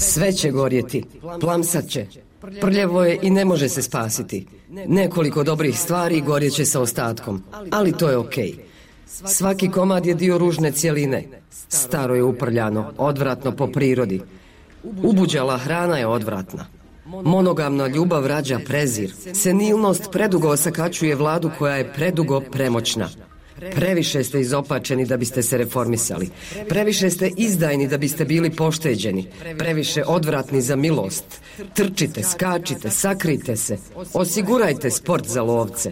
Sve će gorjeti, plamsat će. Prljavo je i ne može se spasiti. Nekoliko dobrih stvari gorjeće sa ostatkom, ali to je okej. Svaki komad je dio ružne cjeline. Staro je uprljano, odvratno po prirodi. Ubuđala hrana je odvratna. Monogamna ljubav rađa prezir. Senilnost predugo osakačuje vladu koja je predugo premoćna. Previše ste izopačeni da biste se reformisali. Previše ste izdajni da biste bili pošteđeni. Previše odvratni za milost. Trčite, skačite, sakrijte se. Osigurajte sport za lovce.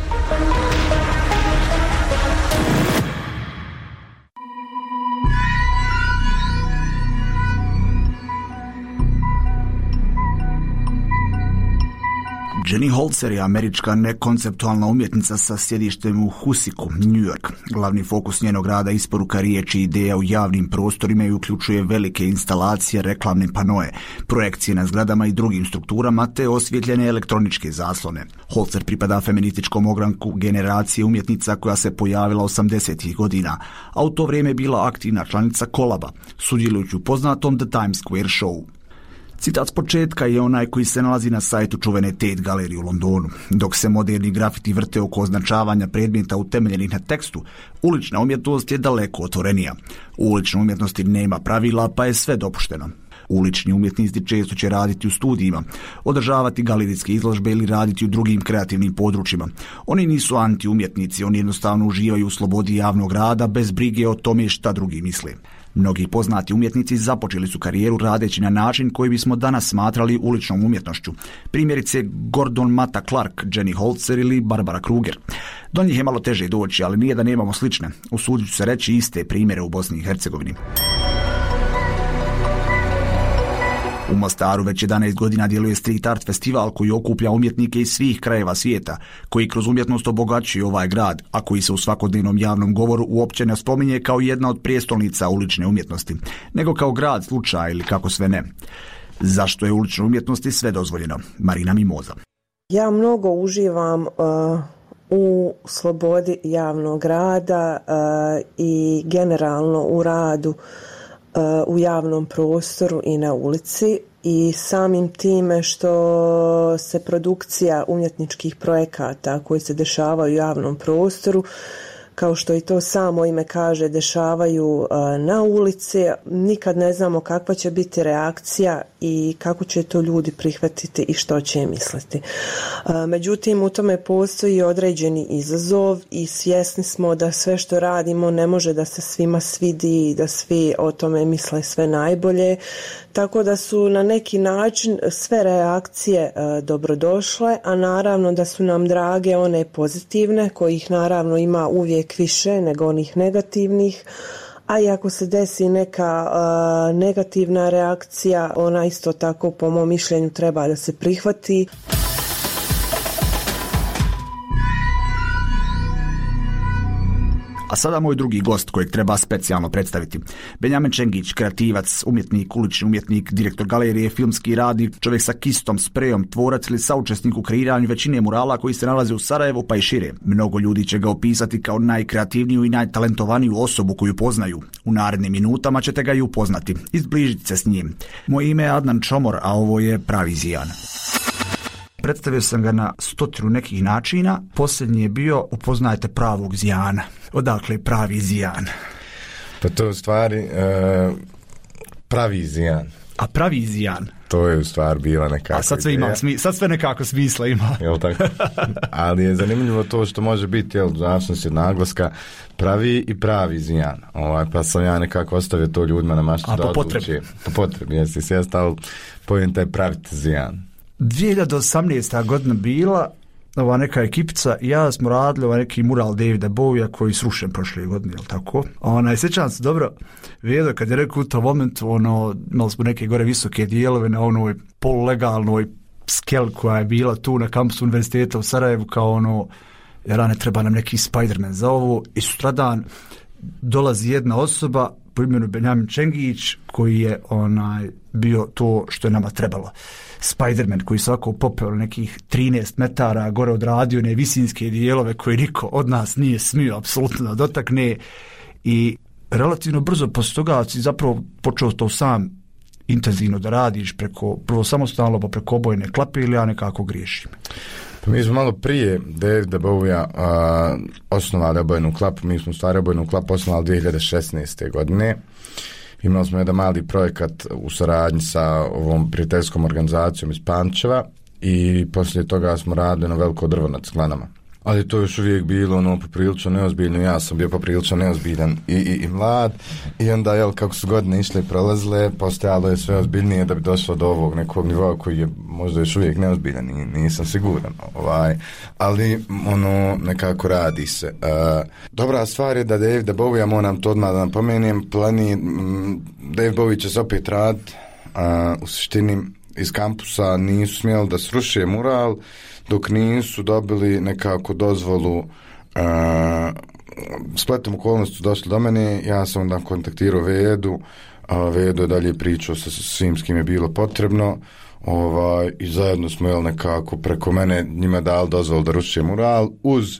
Jenny Holzer je američka nekonceptualna umjetnica sa sjedištem u Husiku, New York. Glavni fokus njenog rada isporuka riječi i ideja u javnim prostorima i uključuje velike instalacije, reklamne panoe, projekcije na zgradama i drugim strukturama te osvjetljene elektroničke zaslone. Holzer pripada feminističkom ogranku generacije umjetnica koja se pojavila 80-ih godina, a u to vrijeme bila aktivna članica Kolaba, sudjelujući u poznatom The Times Square Show. Citat s početka je onaj koji se nalazi na sajtu čuvene Tate galerije u Londonu. Dok se moderni grafiti vrte oko označavanja predmeta utemeljenih na tekstu, ulična umjetnost je daleko otvorenija. U uličnoj umjetnosti nema pravila, pa je sve dopušteno. Ulični umjetnici često će raditi u studijima, održavati galerijske izložbe ili raditi u drugim kreativnim područjima. Oni nisu anti-umjetnici, oni jednostavno uživaju u slobodi javnog rada bez brige o tome šta drugi misle. Mnogi poznati umjetnici započeli su karijeru radeći na način koji bismo danas smatrali uličnom umjetnošću. Primjerice Gordon Matta Clark, Jenny Holzer ili Barbara Kruger. Do njih je malo teže doći, ali nije da nemamo slične. Usudit ću se reći iste primjere u Bosni i Hercegovini. U Mostaru već 11 godina djeluje Street Art festival koji okuplja umjetnike iz svih krajeva svijeta, koji kroz umjetnost obogaćuju ovaj grad, a koji se u svakodnevnom javnom govoru uopće ne spominje kao jedna od prijestolnica ulične umjetnosti, nego kao grad slučaja ili kako sve ne. Zašto je uličnoj umjetnosti sve dozvoljeno? Marina Mimoza. Ja mnogo uživam u slobodi javnog rada i generalno u radu u javnom prostoru i na ulici i samim time što se produkcija umjetničkih projekata koji se dešavaju u javnom prostoru, kao što i to samo ime kaže, dešavaju na ulici, nikad ne znamo kakva će biti reakcija i kako će to ljudi prihvatiti i što će misliti. Međutim, u tome postoji određeni izazov i svjesni smo da sve što radimo ne može da se svima svidi i da svi o tome misle sve najbolje, tako da su na neki način sve reakcije dobrodošle, a naravno da su nam drage one pozitivne, kojih naravno ima uvijek više nego onih negativnih, a i ako se desi neka negativna reakcija, ona isto tako po mom mišljenju treba da se prihvati. A sada moj drugi gost kojeg treba specijalno predstaviti. Benjamin Čengić, kreativac, umjetnik, ulični umjetnik, direktor galerije, filmski radnik, čovjek sa kistom, sprejom, tvorac ili saučesnik u kreiranju većine murala koji se nalaze u Sarajevu pa i šire. Mnogo ljudi će ga opisati kao najkreativniju i najtalentovaniju osobu koju poznaju. U narednim minutama ćete ga i upoznati, izbližiti se s njim. Moje ime je Adnan Čomor, a ovo je Pravi Zijan. Predstavio sam ga na 100 nekih načina. Posljednji je bio upoznajte pravog Zijana. Odakle Pravi Zijan? Pa to je u stvari Pravi Zijan. A Pravi Zijan? To je u stvari bila nekakva A sad sve ima, sad sve nekako smisla ima. Jel tako? Ali je zanimljivo to što može biti, jel, zavisnosti od naglaska, Pravi i Pravi Zijan. Pa sam ja nekako ostavio to ljudima na maštu da odluči. Po potrebi, jesi sjesta, ali povijem taj praviti Zijan. 2018. godina bila, ova neka ekipica i ja smo radili neki mural Davida Bowija koji srušen prošle godine, jel tako? Sjećam se dobro, Vedo kad je rekao u tom momentu, imali smo neke gore visoke dijelove na onoj polulegalnoj skeli koja je bila tu na kampusu univerziteta u Sarajevu, kao jer ne treba nam neki Spider-Man za ovo, i sutradan dolazi jedna osoba po imenu Benjamin Čengić koji je bio to što je nama trebalo. Spider-Man koji svako popeo nekih 13 metara gore odradio one visinske dijelove koje niko od nas nije smio apsolutno dotakne i relativno brzo posle toga si zapravo počeo to sam intenzivno da radiš prvo samostalno pa preko obojne klape ili ja nekako griješim? Pa mi smo malo prije Davida Bowija osnovali obojnu klapu. Mi smo stvari obojnu klapu osnovali 2016. godine. Imali smo jedan mali projekat u saradnji sa ovom prijateljskom organizacijom iz Pančeva i poslije toga smo radili na veliko drvo nad Sklanama. Ali to još uvijek bilo poprilično neozbiljno, ja sam bio poprilično neozbiljan i mlad i onda kako su godine išle i prolazile, postajalo je sve ozbiljnije da bi došlo do ovog nekog nivoa koji je možda još uvijek neozbiljan i nisam siguran, ali nekako radi se. Dobra stvar je da Davida Bowija, moram to odmah da napomenem, David Bowie će se opet raditi, u suštini iz kampusa nisu smjeli da sruše mural dok nisu dobili nekako dozvolu. Spletom okolnosti su došli do mene, ja sam onda kontaktirao Vedu, Vedo je dalje pričao sa svim s kim je bilo potrebno, i zajedno smo nekako preko mene njima dali dozvolu da ruše mural uz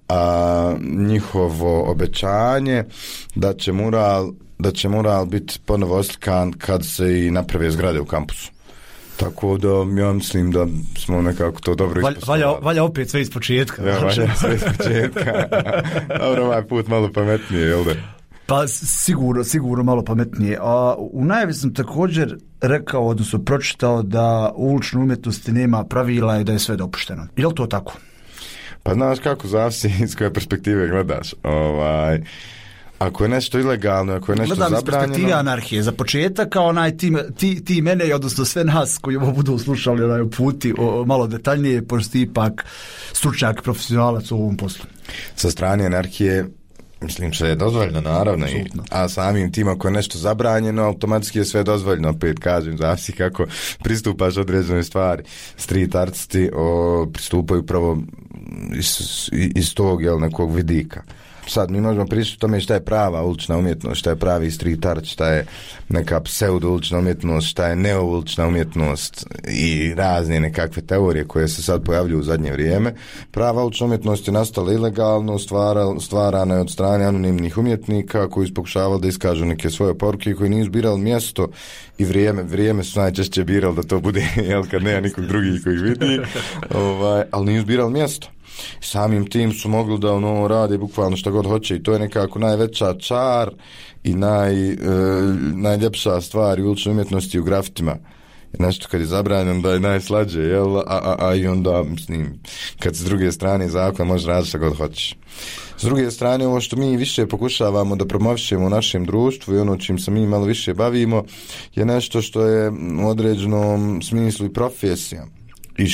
njihovo obećanje da će mural biti ponovo oslikan kad se i naprave zgrade u kampusu. Tako da ja mislim da smo nekako to dobro ispostavili. Valja opet sve iz početka. Ja, valja sve iz početka. Dobro, ovaj put malo pametnije, jel da? Pa sigurno malo pametnije. A u najavi sam također rekao, odnosno pročitao da u uličnoj umjetnosti nema pravila i da je sve dopušteno. Je li to tako? Pa znaš kako, zavisi iz koje perspektive gledaš. Ako je nešto ilegalno, ako je nešto zabranjeno... Gledam iz perspektive anarhije. Za početak, kao ti mene, odnosno sve nas koji ovo budu slušali u puti malo detaljnije, pošto ti ipak stručnjak, profesionalac u ovom poslu. Sa strane anarhije, mislim što je dozvoljeno, naravno, a samim tim ako je nešto zabranjeno, automatski je sve dozvoljeno, opet kažem, zavisi kako pristupaš određenoj stvari. Street artisti pristupaju pravo iz tog nekog vidika. Sad mi možemo pričati o tome šta je prava ulična umjetnost, šta je pravi street art, šta je neka pseudo ulična umjetnost, šta je neo ulična umjetnost i razne nekakve teorije koje se sad pojavljuju u zadnje vrijeme. Prava ulična umjetnost je nastala ilegalno, stvarana je od strane anonimnih umjetnika koji su pokušavali da iskažu neke svoje poruke i koji nisu birali mjesto i vrijeme su najčešće birali da to bude, kad nema nikog drugih koji vidi, ali nisu birali mjesto. Samim tim su mogli da rade bukvalno šta god hoće i to je nekako najveća čar i najljepša stvar u uličnoj umjetnosti u grafitima. Nešto kad je zabranjeno da je najslađe, i onda, mislim, kad s druge strane zakon može raditi šta god hoćeš. S druge strane, ovo što mi više pokušavamo da promovišemo u našem društvu i ono čim se mi malo više bavimo je nešto što je u određenom smislu i profesija i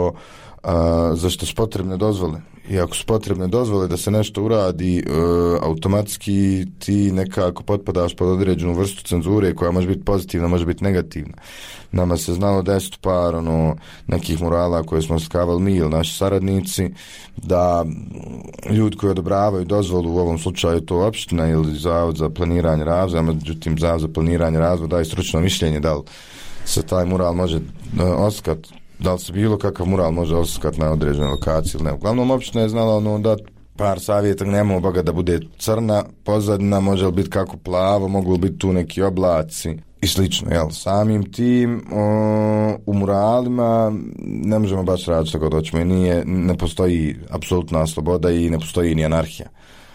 za što su potrebne dozvole. I ako su potrebne dozvole da se nešto uradi, automatski ti nekako potpadaš pod određenu vrstu cenzure koja može biti pozitivna, može biti negativna. Nama se znalo desiti par nekih murala koje smo slikavali mi ili naši saradnici, da ljudi koji odobravaju dozvolu, u ovom slučaju to opština ili Zavod za planiranje razvoja, međutim Zavod za planiranje razvoja daje stručno mišljenje da li se taj mural može oslikati, da li se bilo kakav mural može oslikati na određenoj lokaciji ili ne. Uglavnom, opština je znala da par savjeta, nema Boga da bude crna pozadina, može li biti kako plavo, mogu li biti tu neki oblaci i slično. Samim tim u muralima ne možemo baš raditi što god hoćemo i ne postoji apsolutna sloboda i ne postoji ni anarhija.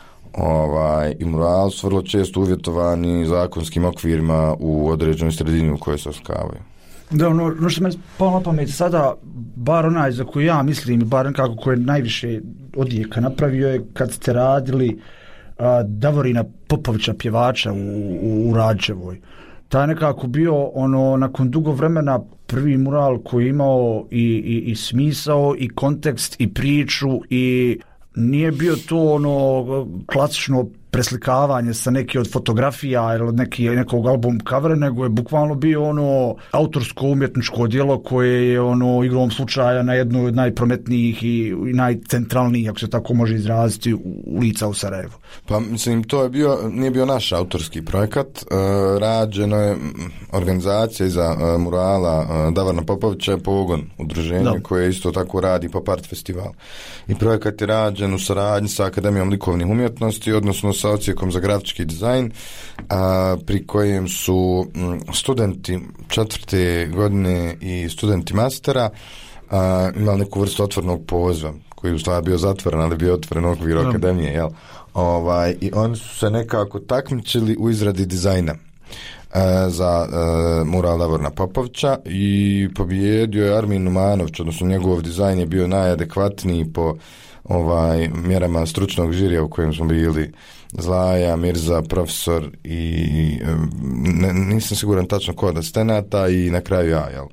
I murali su vrlo često uvjetovani zakonskim okvirima u određenoj sredini u kojoj se oslikavaju. Da, ono što me palo na pamet sada, bar onaj za koju ja mislim, bar nekako koje najviše odjeka napravio je kad ste radili Davorina Popovića, pjevača u Rađevoj. Ta je nekako bio nakon dugo vremena prvi mural koji je imao i smisao i kontekst i priču i nije bio to klasično preslikavanje sa neke od fotografija ili od nekog album covera, nego je bukvalno bio autorsko umjetničko djelo koje je igrom slučaja na jednoj od najprometnijih i najcentralnijih, ako se tako može izraziti, ulica u Sarajevu. Pa mislim, to nije bio naš autorski projekat, rađeno je organizacija iza murala Davorina Popovića, Pogon, udruženje koje isto tako radi Pop Art festival. I projekat je rađen u saradnji sa Akademijom likovnih umjetnosti, odnosno sa odsjekom za grafički dizajn, pri kojem su studenti 4. godine i studenti mastera imali neku vrstu otvorenog poziva, koji u stvari bio zatvoren, ali bio otvoren okvir akademije, jel? I oni su se nekako takmičili u izradi dizajna za mural Davorina Popovića i pobijedio je Armin Numanović, odnosno njegov dizajn je bio najadekvatniji po mjerama stručnog žirija u kojem smo bili Zlaja, Mirza, profesor i nisam siguran tačno ko od asistenata i na kraju ja, jel?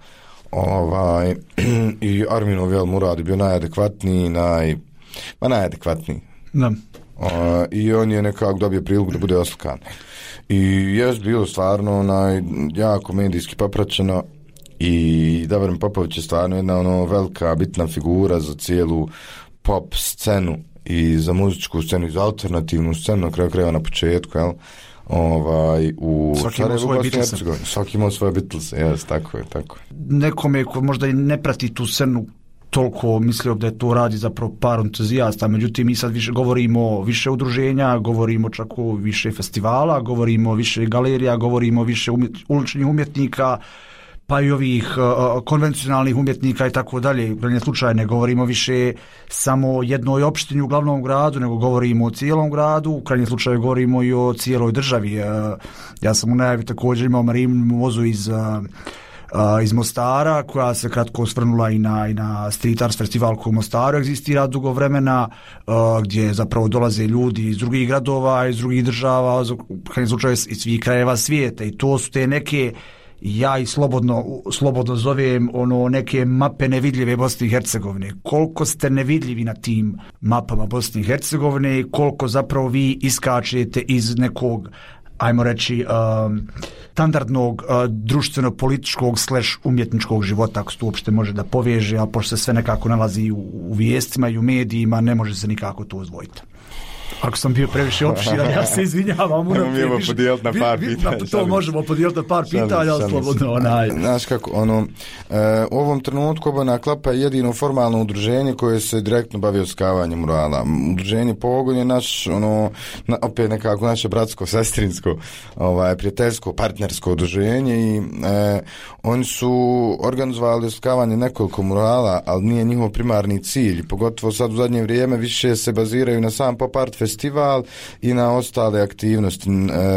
I Arminov mural je bio najadekvatniji, najadekvatniji. Da. I on je nekako dobio priliku da bude oslikan. I je bilo stvarno jako medijski popraćeno i Davorin Popović je stvarno jedna velika bitna figura za cijelu pop scenu i za muzičku scenu i za alternativnu scenu na kraju krajeva na početku, jel? U Sarajevu, Bosni i Hercegovini. Svaki imao svoje Beatlese, jes, tako je. Nekome ko možda i ne prati tu scenu toliko, mislio da je to radi zapravo par entuzijasta, međutim mi sad govorimo više udruženja, govorimo čak o više festivala, govorimo više galerija, govorimo više uličnih umjetnika, pa i ovih konvencionalnih umjetnika i tako dalje. U krajnjem slučaju ne govorimo više samo jednoj opštini u glavnom gradu, nego govorimo o cijelom gradu, u krajnjem slučaju govorimo i o cijeloj državi. Ja sam u najavi također imao Marijinu Vozu iz Mostara, koja se kratko osvrnula i na Street Arts festival koji u Mostaru egzistira dugo vremena, gdje zapravo dolaze ljudi iz drugih gradova, iz drugih država, u krajnjem slučaju iz svih krajeva svijeta, i to su te neke, ja ih slobodno zovem neke mape nevidljive Bosne i Hercegovine. Koliko ste nevidljivi na tim mapama Bosne i Hercegovine i koliko zapravo vi iskačete iz nekog, ajmo reći, standardnog društveno-političkog / umjetničkog života, ako se to uopšte može da poveže, a pošto se sve nekako nalazi u vijestima i u medijima, ne može se nikako to odvojiti. Ako sam bio previše opširan, ja se izvinjavam. Možemo podijeliti na par pitanja. To možemo podijeliti na par pitanja, ali slobodno. Znaš kako, u ovom trenutku Obojna klapa je jedino formalno udruženje koje se direktno bavi oskavanjem murala. Udruženje Pogon je naš, opet nekako naše bratsko, sestrinsko, prijateljsko, partnersko udruženje i oni su organizovali oskavanje nekoliko murala, ali nije njihov primarni cilj. Pogotovo sad u zadnje vrijeme više se baziraju na sam pop art festival i na ostale aktivnosti.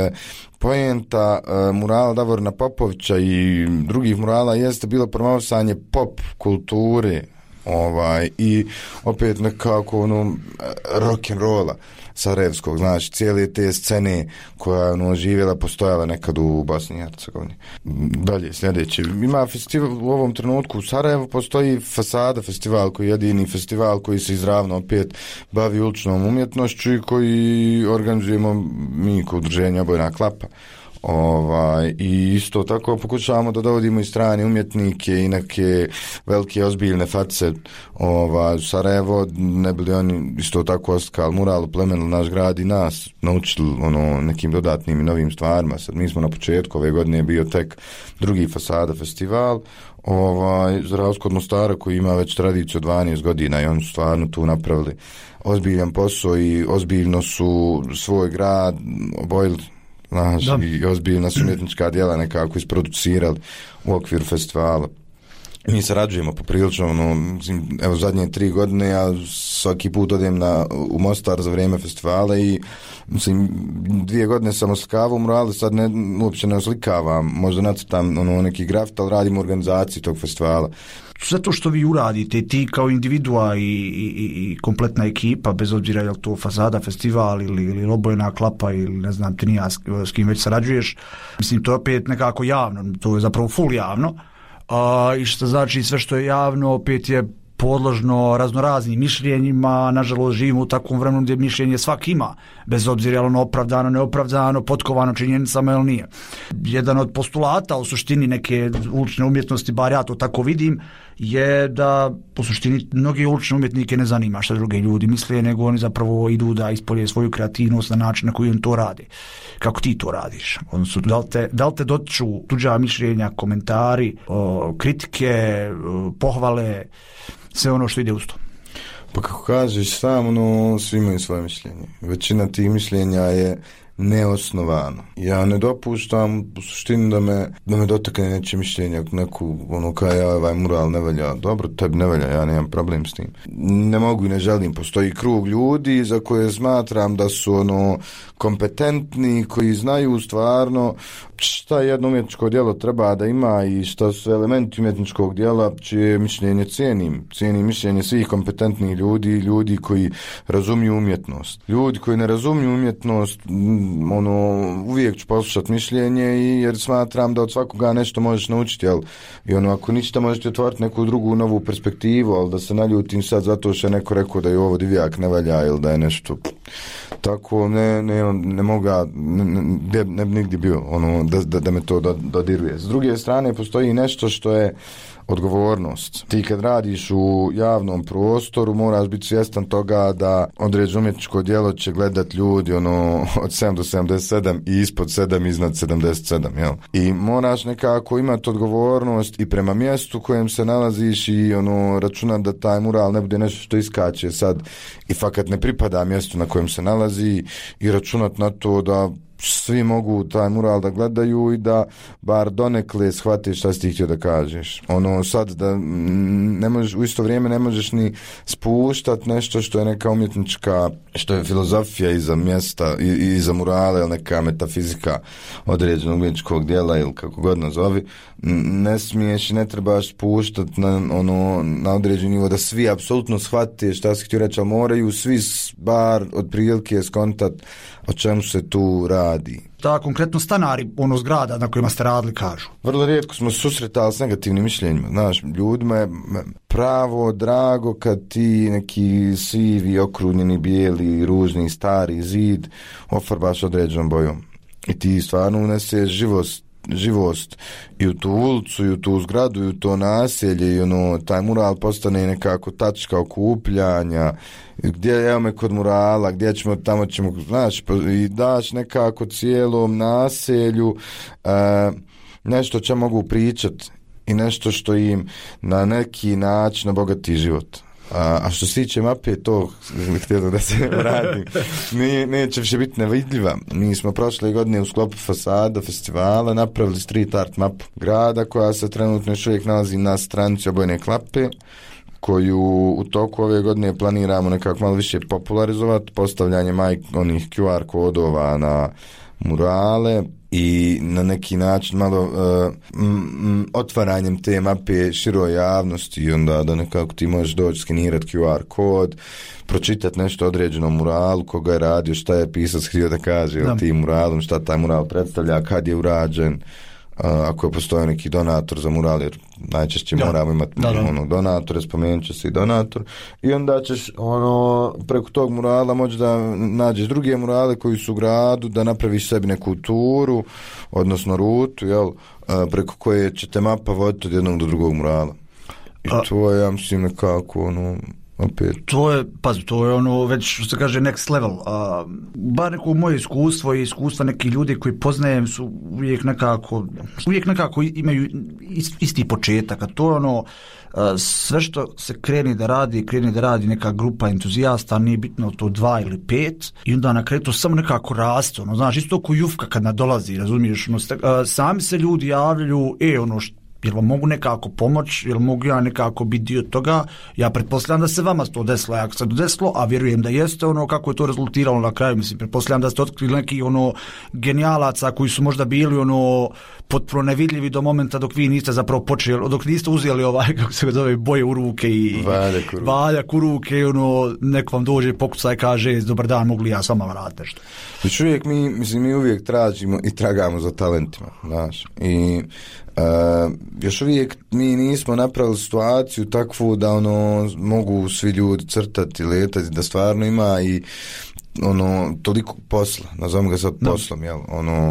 Poenta murala Davorina Popovića i drugih murala jeste bilo promovisanje pop kulture i opet nekako rock'n'rolla sarajevskog, znači cijele te scene koja je živjela, postojala nekad u Bosni i Hercegovini. Dalje, sljedeće. Ima festival u ovom trenutku u Sarajevu, postoji Fasada festival koji je jedini festival koji se izravno opet bavi uličnom umjetnošću i koji organizujemo mi kao udruženje Obojna klapa. I isto tako pokušavamo da dovodimo i strane umjetnike i neke velike ozbiljne face u Sarajevo, ne bili oni isto tako oslikali mural, plemenili naš grad i nas naučili nekim dodatnim i novim stvarima. Sad mi smo na početku ove godine je bio tek drugi Fasada festival za razliku od Mostara koji ima već tradiciju od 12 godina i oni su stvarno tu napravili ozbiljan posao i ozbiljno su svoj grad obojili i ozbiljna su umjetnička djela nekako isproducirali u okviru festivala. Mi sarađujemo poprilično, evo zadnje 3 godine ja svaki put odem u Mostar za vrijeme festivala i 2 godine sam oslikavao murale, sad uopće ne oslikavam, možda nacrtam neki grafit, ali radim u organizaciji tog festivala. Sve to što vi uradite, ti kao individua i kompletna ekipa, bez obzira je li to Fasada festival ili Obojna klapa ili ne znam ti nija s kim već sarađuješ, mislim to je opet nekako javno, to je zapravo full javno, i što znači sve što je javno opet je podložno raznoraznim mišljenjima. Nažalost živimo u takvom vremenu gdje mišljenje svak ima, bez obzira je ono opravdano, neopravdano, potkovano činjenicama ili nije. Jedan od postulata u suštini neke ulične umjetnosti, bar ja to tako vidim, je da u suštini mnogi ulične umjetnike ne zanima što druge ljudi misle, nego oni zapravo idu da ispolje svoju kreativnost na način na koji on to radi. Kako ti to radiš? Odnosno, da li te dotiču tuđa mišljenja, komentari, kritike, pohvale, sve ono što ide uz to? Pa kako kažeš, sam, svi imaju svoje mišljenje. Većina tih mišljenja je neosnovano. Ja ne dopuštam u suštini da me dotakne neće mišljenja, neku kaj ovaj mural ne valja. Dobro, tebi ne valja, ja nemam problem s tim. Ne mogu i ne želim. Postoji krug ljudi za koje smatram da su kompetentni, koji znaju stvarno šta jedno umjetničko djelo treba da ima i šta su elementi umjetničkog djela, čije mišljenje cijenim. Cijenim mišljenje svih kompetentnih ljudi koji razumiju umjetnost. Ljudi koji ne razumiju umjetnost, uvijek ću poslušati mišljenje jer smatram da od svakoga nešto možeš naučiti, jel? I ako ništa možeš otvoriti neku drugu novu perspektivu, ali da se naljutim sad zato što je neko rekao da je ovo divjak ne valja ili da je nešto tako, ne mogu, ne bi nigdje bio da me to dodiruje. S druge strane postoji nešto što je odgovornost. Ti kad radiš u javnom prostoru moraš biti svjestan toga da određeno umjetničko djelo će gledat ljudi od 7 do 77 i ispod 7 iznad 77, jel? I moraš nekako imati odgovornost i prema mjestu kojem se nalaziš i računat da taj mural ne bude nešto što iskače sad i fakat ne pripada mjestu na kojem se nalazi i računat na to da svi mogu taj mural da gledaju i da bar donekle shvatiš šta si ti htio da kažeš. Sad da ne možeš, u isto vrijeme ne možeš ni spuštat nešto što je neka umjetnička, što je filozofija iza mjesta i iza murale ili neka metafizika određenog umjetničkog djela ili kako god nazovi. Ne smiješ i ne trebaš spuštat na određeni nivo da svi apsolutno shvate šta si htio reći, ali moraju svi bar otprilike skontat o čemu se tu radi. Da, konkretno stanari zgrada na kojima ste radili kažu. Vrlo rijetko smo se susretali s negativnim mišljenjima. Znaš, ljudima je pravo drago kad ti neki sivi, okrunjeni, bijeli, ružni, stari zid ofarbaš određenom bojom. I ti stvarno uneseš živost i u tu ulicu i u tu zgradu i u to naselje i taj mural postane nekako tačka okupljanja, gdje evo me kod murala, gdje ćemo, tamo ćemo, znaš, i daš nekako cijelom naselju nešto će mogu pričat i nešto što im na neki način obogati život. A što se tiče mape, to htjelo da se vratim, neće više biti nevidljiva. Mi smo prošle godine u sklopu fasada festivala napravili street art mapu grada koja se trenutno još uvijek nalazi na stranici Obojene klape, koju u toku ove godine planiramo nekako malo više popularizovati postavljanjem onih QR kodova na murale i na neki način malo otvaranjem te mape široj javnosti i onda da nekako ti možeš doći skenirati QR kod, pročitati nešto određeno muralu, koga je radio, šta je pisac htio da kaže o tim muralom, šta taj mural predstavlja, kad je urađen, ako je postoji neki donator za mural, jer najčešće moramo imati donatore, spomenut će se i donator, i onda ćeš preko tog murala moći da nađeš druge murale koji su u gradu, da napraviš sebi neku turu, odnosno rutu, jel, preko koje će te mapa voditi od jednog do drugog murala. I to je, ja mislim, nekako opet. To je već što se kaže next level. Bar neko moje iskustvo i iskustva nekih ljudi koji poznajem su uvijek nekako imaju isti početak, a to je sve što se kreni da radi neka grupa entuzijasta, nije bitno to 2 ili 5, i onda na kraju to samo nekako raste, znaš, isto ko Jufka kad nadolazi, razumiješ, sami se ljudi javljaju, jel vam mogu nekako pomoći, jel mogu ja nekako biti dio toga, ja pretpostavljam da se vama to desilo, ako se to desilo, a vjerujem da jeste, kako je to rezultiralo na kraju, mislim, pretpostavljam da ste otkrili neki genijalaca koji su možda bili potpuno nevidljivi do momenta dok vi niste zapravo počeli, dok niste uzeli kako se zove, boje u ruke i valjak u ruke, neko vam dođe pokucaj, kaže, dobar dan, mogu li ja s vama raditi nešto. Znači uvijek mi uvijek tražimo i tragamo za talentima, znaš, i još uvijek mi nismo napravili situaciju takvu da mogu svi ljudi crtati, letati, da stvarno ima i toliko posla, nazovimo ga sad poslom, jel,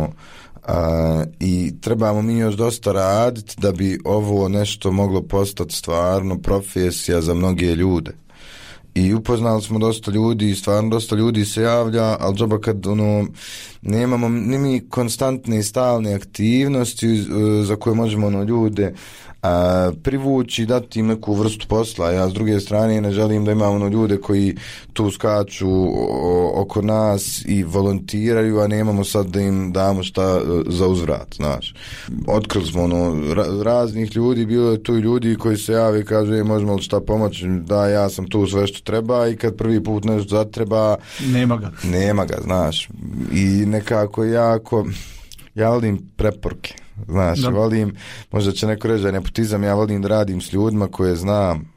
i trebamo mi još dosta raditi da bi ovo nešto moglo postati stvarno profesija za mnoge ljude. I upoznali smo dosta ljudi i stvarno dosta ljudi se javlja, ali džaba kad nemamo ni mi konstantne i stalne aktivnosti za koje možemo ljude privući i dati im neku vrstu posla. Ja s druge strane ne želim da imamo ljude koji tu skaču oko nas i volontiraju, a nemamo sad da im damo šta za uzvrat, znaš. Otkrili smo raznih ljudi, bilo je tu ljudi koji se jave i kažu možemo li šta pomoći, da ja sam tu sve što treba i kad prvi put nešto zatreba nema ga, znaš. I nekako ja volim preporuke, znaš, volim, možda će neko reći da je nepotizam, ja volim da radim s ljudima koje znam,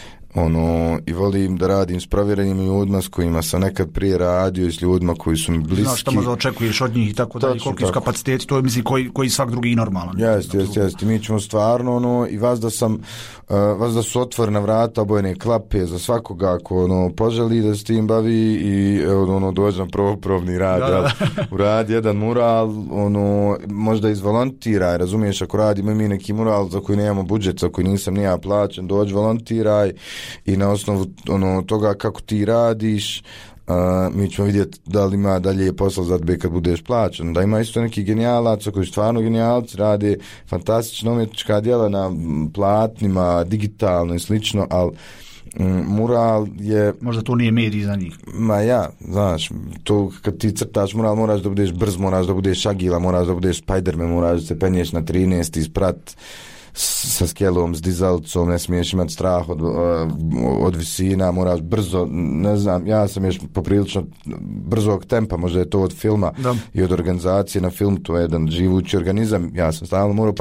i volim da radim s provjerenim ljudima s kojima sam nekad prije radio i s ljudima koji su mi bliski. Znaš šta možda očekuješ od njih i tako dalje, koliki su kapaciteti, to je mislim koji svak drugi normalan. Jeste, mi ćemo stvarno i vas da su otvorena vrata, obojene klape za svakoga ako poželi da se tim bavi i dođe na probni rad, uradi jedan mural, možda izvolontiraj, razumiješ, ako radimo mi neki mural za koji nemamo budžet, za koji nisam ni ja plaćen, dođi volontiraj i na osnovu toga kako ti radiš, mi ćemo vidjeti da li ima dalje posla za tebe kad budeš plaćen. Da ima isto neki genijalaca koji stvarno genijalci rade fantastična umjetnička djela na platnima, digitalno i slično, ali mural je... Možda to nije medij za njih. Znaš, to kad ti crtaš mural moraš da budeš brz, moraš da budeš agila, moraš da budeš Spider-Man, moraš da se penješ na 13 isprat sa skelom, s dizalcom, ne smiješ imati strah od visina, moraš brzo, ne znam, ja sam još poprilično brzog tempa, možda je to od filma i od organizacije na film, to je jedan živući organizam, ja sam stalno morao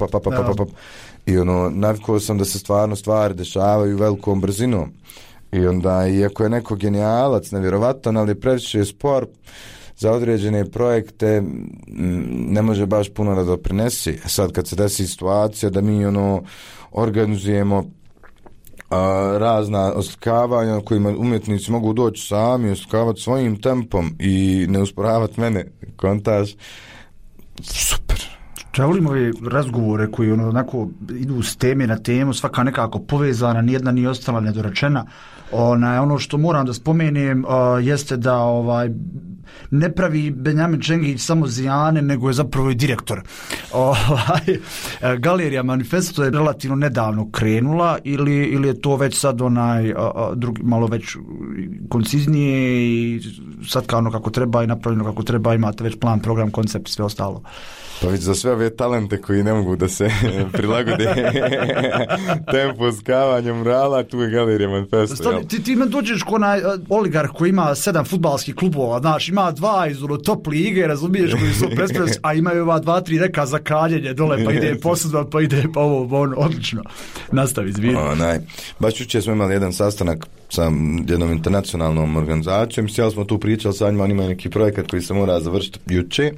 i navikao sam da se stvarno stvari dešavaju velikom brzinom i onda, iako je neko genijalac, nevjerovatan, ali previše spor za određene projekte, ne može baš puno da doprinesi. Sad kad se desi situacija da mi organizujemo razna oslikavanja kojima umjetnici mogu doći sami, oslikavati svojim tempom i ne usporavati mene, kontaž, super. Ja volim ove razgovore koji onako idu s teme na temu, svaka nekako povezana, nijedna nije ostala nedorečena. Ono što moram da spomenem jeste da ne pravi Benjamin Čengić samo zijane, nego je zapravo i direktor. Galerija Manifesto je relativno nedavno krenula ili je to već sad malo već konciznije i sad kao kako treba i napravljeno kako treba, imate već plan, program, koncept i sve ostalo. Pa već za sve ove talente koji ne mogu da se prilagode tempo skavanja murala, tu je Galerija Manifesto. Ti me dođeš ko onaj oligarh koji ima 7 fudbalskih klubova, znaš, ima 2 iz top lige, razumiješ, koji su prespremski, a imaju 2-3 neka za kaljenje dole, pa ide posudba, pa ide pa ovo, odlično. Nastavi, izvini. Baš jučer smo imali jedan sastanak sa jednom internacionalnom organizacijom, sjeli smo tu pričali sa njima, oni imaju neki projekat koji se mora završiti jučer.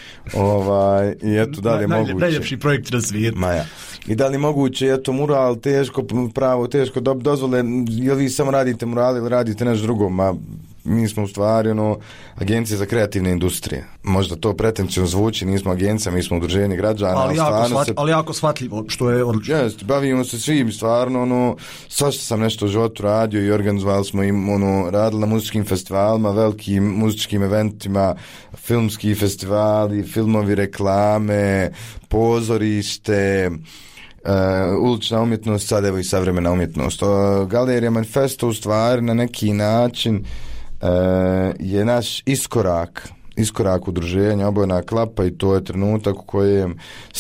I eto, da li je moguće najljepši projekt na svijetu. I da li je moguće, eto, mural teško dobiti dozvole, ili vi samo radite mural ili radite nešto drugo, mi smo u stvari agencija za kreativne industrije. Možda to pretencijno zvuči, nismo agencija, mi smo udruženje građana, ali jako shvatljivo, što je odlično. Jest, bavimo se svim, stvarno, svašta sam nešto u životu radio i organizovali smo im, radili na muzičkim festivalima, velikim muzičkim eventima, filmski festivali, filmovi, reklame, pozorište, ulična umjetnost, sad evo i savremena umjetnost. Galerija Manifesto u stvari na neki način je naš iskorak udruženja Obojena klapa i to je trenutak u kojem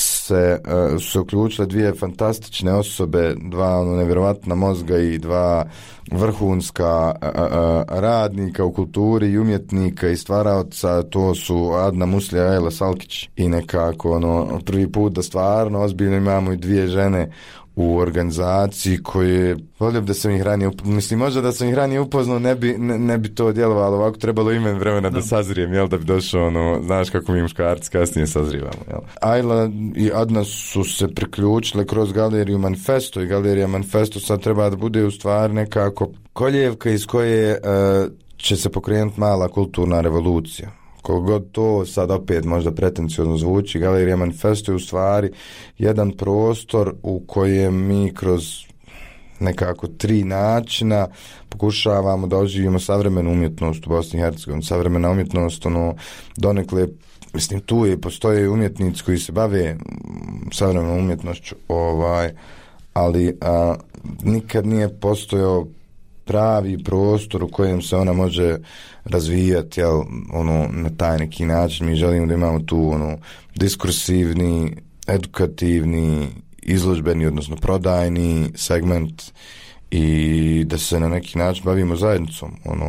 su uključile 2 fantastične osobe, 2 nevjerovatna mozga i 2 vrhunska radnika u kulturi i umjetnika i stvaraoca, to su Adna Muslija i Ajla Salkić i nekako prvi put da stvarno ozbiljno imamo i 2 žene u organizaciji koje volio bi da sam ih ranije možda da sam ih ranije upoznao ne bi to djelovalo ovako, trebalo imam vremena da sazrijem, da bi došao znaš kako mi muškarci kasnije sazrivamo, Ajla i Adna su se priključile kroz Galeriju Manifesto i Galerija Manifesto sad treba da bude u stvari nekako koljevka iz koje će se pokrenuti mala kulturna revolucija. Kogod to sad opet možda pretencijozno zvuči, Galerija Manifesto je u stvari jedan prostor u kojem mi kroz nekako 3 načina pokušavamo da oživimo savremenu umjetnost u Bosni i Hercegovini. Savremena umjetnost, donekle, mislim, postoje umjetnici koji se bave savremenom umjetnošću, ali nikad nije postojao pravi prostor u kojem se ona može razvijati, na taj neki način. Mi želimo da imamo tu diskursivni, edukativni, izložbeni, odnosno prodajni segment i da se na neki način bavimo zajednicom.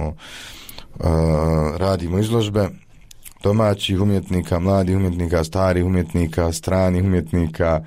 Radimo izložbe domaćih umjetnika, mladih umjetnika, starih umjetnika, stranih umjetnika,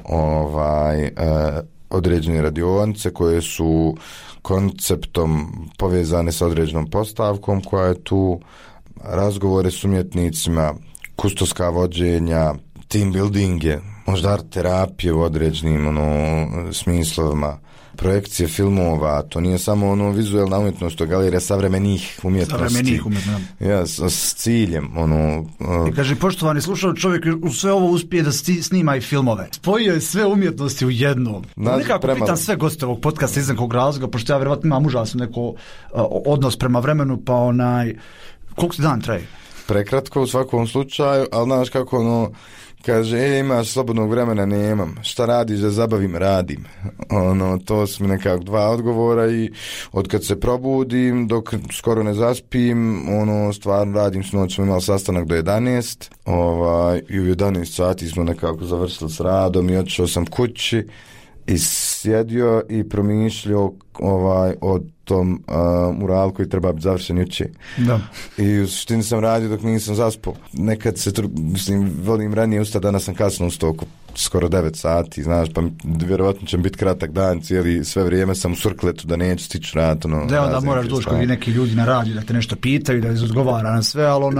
određene radionice koje su konceptom povezane sa određenom postavkom koja je tu, razgovore s umjetnicima, kustoska vođenja, team buildinge, možda art terapije u određenim smislovima, projekcije filmova, to nije samo vizualna umjetnost, to je galerija savremenih umjetnosti. Ja, s ciljem. I kaže, poštovani slušao, čovjek u sve ovo uspije da snima i filmove. Spojio je sve umjetnosti u jednom. Nekako pitam sve goste ovog podcasta iz nekog razloga, pošto ja vjerovatno imam užasno neko odnos prema vremenu, pa koliko ti dan traje? Prekratko u svakom slučaju, ali znaš kako kaže, imaš slobodnog vremena, nemam. Šta radiš da zabavim? Radim. To su mi nekako 2 odgovora i od kad se probudim, dok skoro ne zaspim, stvarno radim. Sinoć smo imali sastanak do 11 i u 11 sati smo nekako završili s radom i otišao sam kući i sjedio i promišljao o tom muralu koji treba biti završen jučer. Da. I u suštini sam radio dok nisam zaspao. Nekad se, volim ranije ustati, danas sam kasno ustao skoro 9 sati, znaš, pa vjerovatno će biti kratak dan, sve vrijeme sam u surkletu da neću stići rad. Da moraš doći kod neki ljudi na radiju da te nešto pitaju, da izodgovara na sve, ali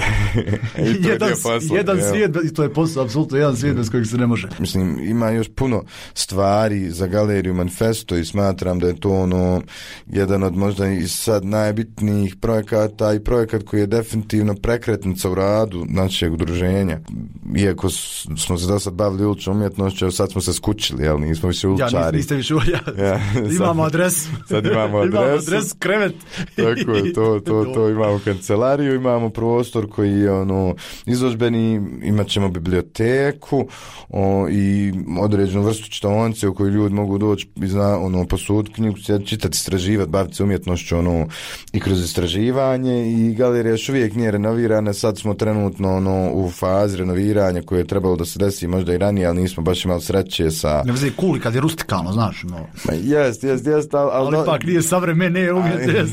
jedan svijet, i to je posao, apsolutno jedan svijet bez kojeg se ne može. Mislim, ima još puno stvari za galeriju Manifesto i smatram da je to jedan od možda i sad najbitnijih projekata i projekat koji je definitivno prekretnica u radu našeg udruženja. Iako smo se do sad bavili uličnom umjetnošću, sad smo se skučili, ali nismo više uličari. Niste više imamo adresu. Sad imamo adresu, krevet. Tako je, to imamo kancelariju, imamo prostor koji je izložbeni, imat ćemo biblioteku i određenu vrstu čitaonice u kojoj ljudi mogu doći i posuditi knjigu, čitati, istraživati, baviti se umjetnošću i kroz istraživanje, i galerija još uvijek nije renovirana. Sad smo trenutno u fazi renoviranja koje je trebalo da se desi možda i ranije, ali nismo baš imali sreće sa... Ne veze cool kad je rustikalno, znaš. Jest, ali pak nije savremene umjetnost.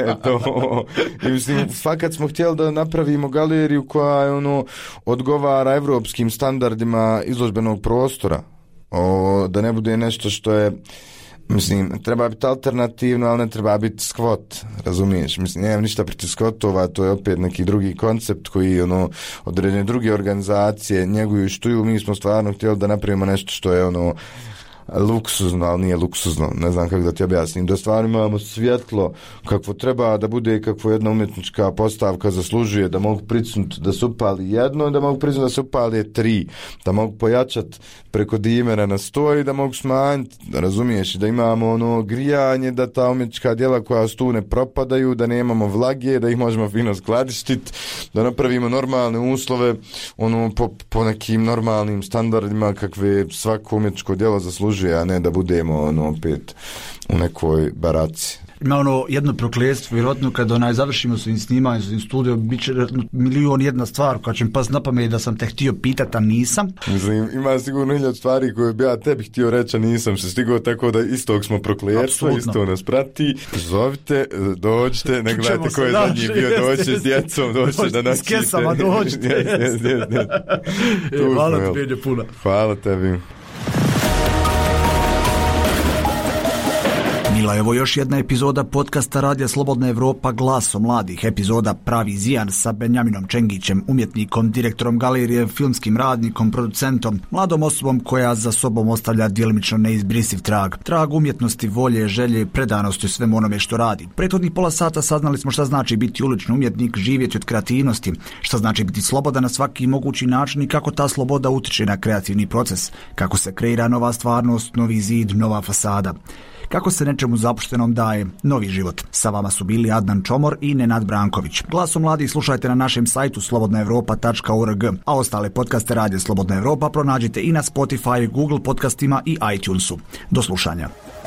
I mislim, fakat smo htjeli da napravimo galeriju koja odgovara evropskim standardima izložbenog prostora. Da ne bude nešto što je, mislim, treba biti alternativno, ali ne treba biti skvot, razumiješ? Mislim, nemam ništa protiv skvotova, to je opet neki drugi koncept koji određene druge organizacije njeguju i štuju. Mi smo stvarno htjeli da napravimo nešto što je luksuzno, ali nije luksuzno, ne znam kako da ti objasnim, da stvarno imamo svjetlo kakvo treba da bude i kakvo jedna umjetnička postavka zaslužuje, da mogu pricnuti da se upali jedno, da mogu pricnuti da se upali 3, da mogu pojačati preko dimera na 100 i da mogu smanjiti, razumiješ, da imamo grijanje, da ta umjetnička djela koja su tu ne propadaju, da nemamo vlage, da ih možemo fino skladištiti, da napravimo normalne uslove po nekim normalnim standardima kakve svako umjetničko djelo zaslužuje, a ne da budemo opet u nekoj baraci. Ima jedno prokletstvo, vjerojatno kad završimo svojim snimanjem, svojim studijom, bit će 1.000.001 stvar koja će mi pas na pamet da sam te htio pitati, a nisam. Mislim, ima sigurno 1000 stvari koje bi ja tebi htio reći, a nisam se stigao, tako da istog smo prokletstva, isto nas prati. Zovite, dođite, ne gledajte ko je zadnji bio, dođite s djecom, dođite da načite. S kesama dođite. Hvala ti, Benja, puno. Hvala tebi. Bila je ovo još jedna epizoda podcasta Radija Slobodna Evropa Glasom mladih, epizoda Pravi zijan sa Benjaminom Čengićem, umjetnikom, direktorom galerije, filmskim radnikom, producentom, mladom osobom koja za sobom ostavlja djelimično neizbrisiv trag umjetnosti, volje, želje, predanosti u svemu onome što radi. Prethodnih pola sata saznali smo šta znači biti ulični umjetnik, živjeti od kreativnosti, šta znači biti slobodan na svaki mogući način i kako ta sloboda utiče na kreativni proces, kako se kreira nova stvarnost, novi zid, nova fasada. kako se nečemu zapuštenom daje novi život. Sa vama su bili Adnan Čomor i Nenad Branković. Glasom mladih slušajte na našem sajtu slobodnaevropa.org, a ostale podcaste Radija Slobodna Evropa pronađite i na Spotify, Google podcastima i iTunesu. Do slušanja.